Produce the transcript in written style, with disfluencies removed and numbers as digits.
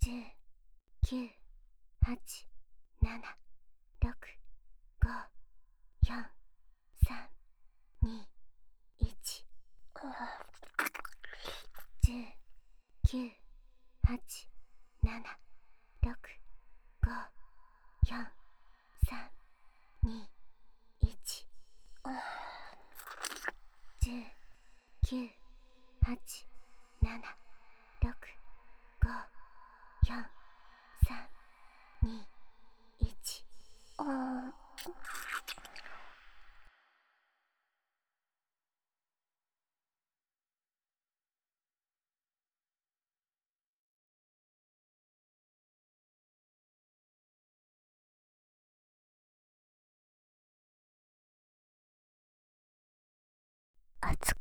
10、9、8、7、6、5、4、3、2、1。10、9、8、7、6、5、4、3、2、1。10、9、8、7、6、5、4、3、2、1。暑